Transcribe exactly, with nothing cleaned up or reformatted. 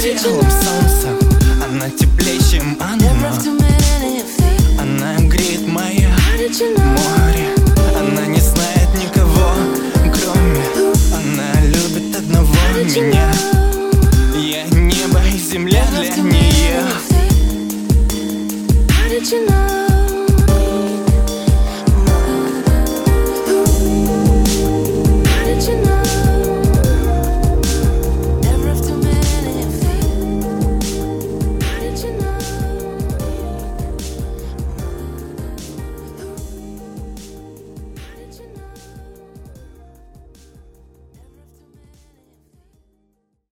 белым солнцем, она теплее, чем оно. Она греет мое море, она не знает никого, кроме. Она любит одного меня. Я небо и земля для нее.